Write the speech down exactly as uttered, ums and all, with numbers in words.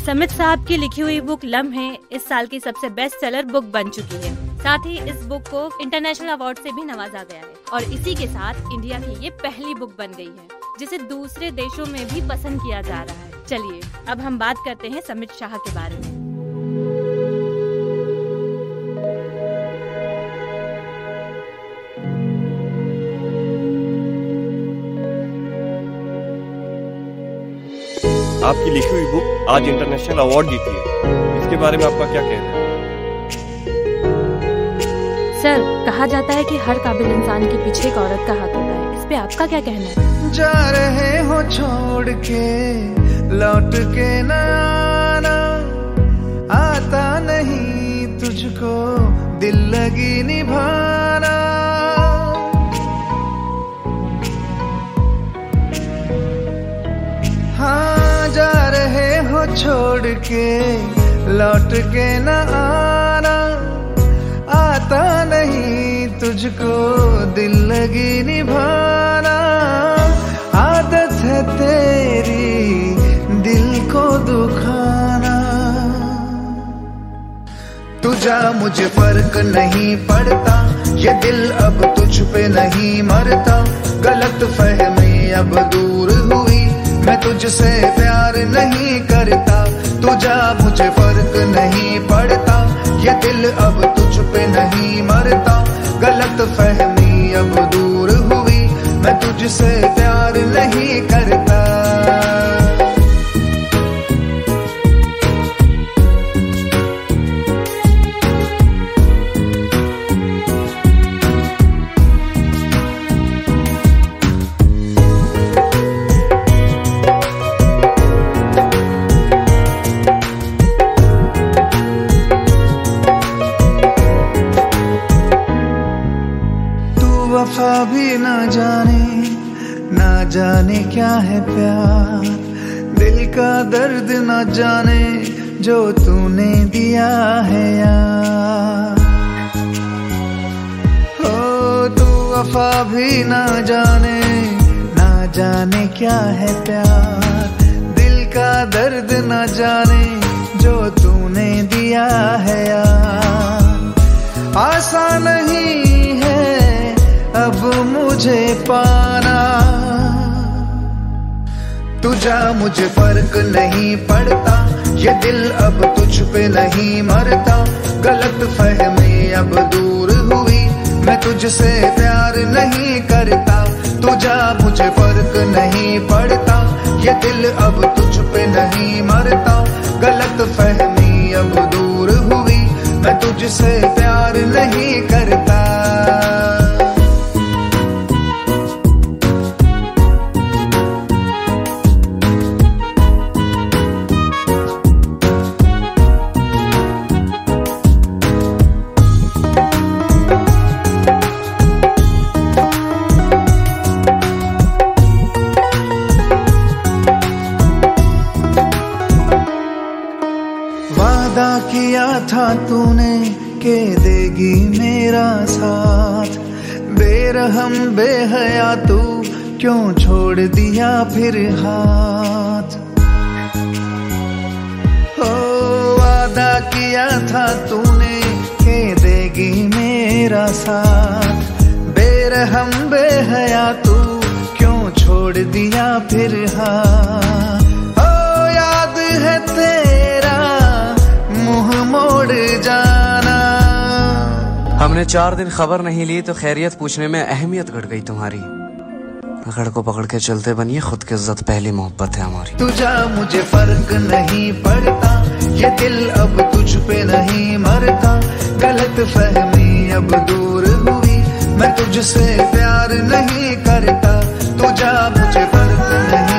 समित साहब की लिखी हुई बुक लम्हे इस साल की सबसे बेस्ट सेलर बुक बन चुकी है। साथ ही इस बुक को इंटरनेशनल अवार्ड से भी नवाजा गया है और इसी के साथ इंडिया की ये पहली बुक बन गई है जिसे दूसरे देशों में भी पसंद किया जा रहा है। चलिए अब हम बात करते हैं समित शाह के बारे में। आपकी लिखी हुई बुक आज इंटरनेशनल अवार्ड जीती है, इसके बारे में आपका क्या कहना है? सर, कहा जाता है कि हर काबिल इंसान के पीछे एक औरत का हाथ होता है, इस पे आपका क्या कहना है? जा रहे हो छोड़ के लौट के न आना, आता नहीं तुझको दिल लगी निभाना। हाँ, जा रहे हो छोड़ के लौट के न आना, आता नहीं तुझको दिल लगी निभाना। आदत है तेरी दिल को दुखाना। तुझा मुझे फर्क नहीं पड़ता, ये दिल अब तुझ पे नहीं मरता। गलत फहमी अब दूर हुई, मैं तुझसे प्यार नहीं करता। तुझा मुझे फर्क नहीं पड़ता, ये दिल अब तुझ पे नहीं मरता। गलत फहमी अब दूर हुई, मैं तुझसे प्यार नहीं करता। वफा भी ना जाने, ना जाने क्या है प्यार। दिल का दर्द ना जाने जो तूने दिया है यार। हो तू वफा भी ना जाने, ना जाने क्या है प्यार। दिल का दर्द ना जाने जो तूने दिया है यार। आसान नहीं अब मुझे पाना। तुझा मुझे फर्क नहीं पड़ता, ये दिल अब तुझ पे नहीं मरता। गलत फहमी अब दूर हुई, मैं तुझसे प्यार नहीं करता। तुझा मुझे फर्क नहीं पड़ता, ये दिल अब तुझ पे नहीं मरता। गलत फहमी अब दूर हुई, मैं तुझसे प्यार नहीं करता। वादा किया था तूने के देगी मेरा साथ। बेरहम बेहया तू क्यों छोड़ दिया फिर हाथ। ओ वादा किया था तूने के देगी मेरा साथ। बेरहम बेहया तू क्यों छोड़ दिया फिर हाथ। ओ याद है तेरा मुंह मोड़ जाना। हमने चार दिन खबर नहीं ली तो खैरियत पूछने में अहमियत घट गई तुम्हारी। पकड़ को पकड़ के चलते बनिए, खुद की इज्जत पहली मोहब्बत है हमारी। तुझा मुझे फर्क नहीं पड़ता, ये दिल अब तुझ पे नहीं मरता। गलत फहमी अब दूर हुई, मैं तुझसे प्यार नहीं करता। तुझा मुझे फर्क नहीं